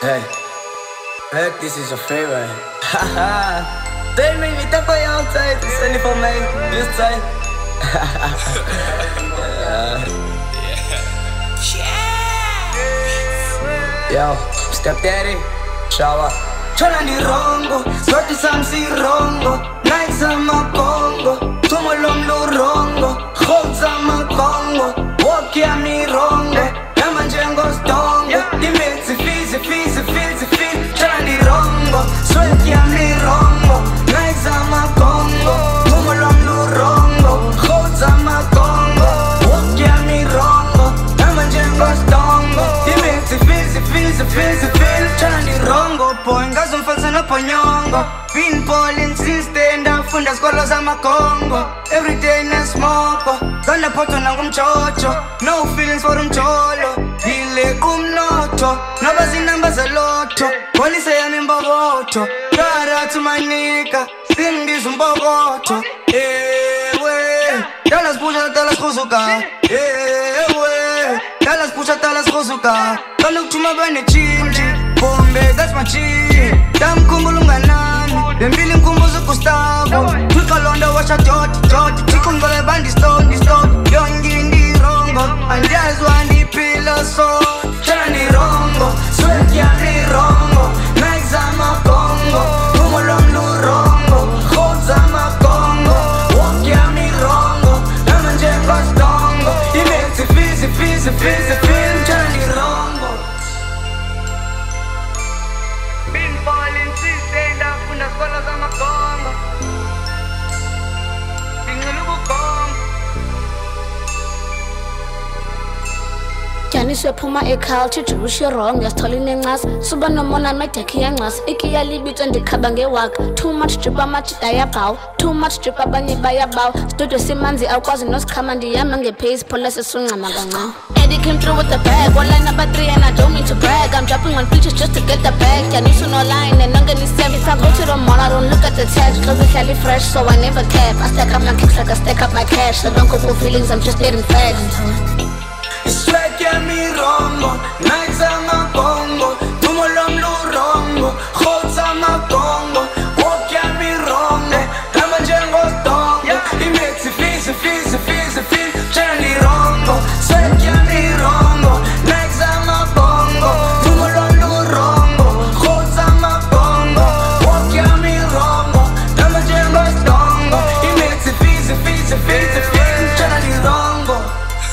Hey, hey, this is your favorite. Haha, they made me tap by outside. Send it for me, this time. Yo, stepdaddy, shower. Chona ni rongo, sorti samsi rongo. Night sama Congo, tumo lomlo rongo. Hold sama Congo, walk ya mi rongo. Nama njengo stongo, dimezi fizi. Chona ni rongo, sweat ya mi rongo. Night sama Congo, tumo lomlo rongo. Hold sama Congo, walk ya mi rongo. Nama njengo stongo, dimezi fizi. Chona ni rongo, boy, ngazo mfalsa na panyongo. Pinball insistent, afunda skolo za makongo. Everyday na smoko, gana poto na ngumchocho. No feelings for umcholo, dile kumnoto. Nabazi namba za loto, polisa ya mimbogoto. Rara tumanika, stingi zumbogoto. Ewe, talas pusha talas kuzuka. Ewe, talas pusha talas kuzuka. Kalo kutuma bane chinji, bombe that's my chi. Dam kumbulunga nani, dembili mkumbuzo kustavo. Twika londa washa joti, tikungole bandi stone. Yongi ndi rongo, andazwa ndi pila so. Chana ni rongo, sweat ya ni rongo. Night zama Congo, tumulomlu rongo. Hold zama Congo, walk ya mi rongo. Nama njengo stongo, imeti fizi. Chana ni rongo. Pinball insistent, afunda skolo za makongo. Tingulubu kongo. Janiswe phuma eculture Jewish wrong yasithola inencasa suba nomona medekhi yancasa ikiya libitso ndikhaba ngewaka too much drip amajida yabawu too much drip abanye bayabawu studio simanzi awukwazi nosikhama ndiyama ngepace police sungcama kancane Eddie came through with the bag one line number 3 and I don't mean to brag I'm dropping on features just to get the bag Janiswe no line and nongeni service I go to the mall I don't look at the tags cause it's hella fresh so I never cap I stack up my kicks like I stack up my cash so don't go for feelings I'm just getting facts Sweat ya mi rongo, night sama Congo. Tumo lomlu rongo, hold sama Congo. Walk ya mi rongo, nama njengo stongo. Imeti fizi. Chana ni rongo, sweat ya mi rongo, night sama Congo. Tumo lomlu rongo, hold sama Congo. Walk ya mi rongo, nama njengo stongo. Imeti fizi. Chana ni rongo.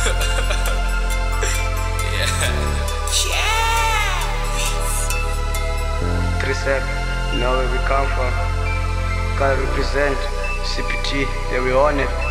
Said, you know where we come from. Gotta represent CPT, yeah, we on it.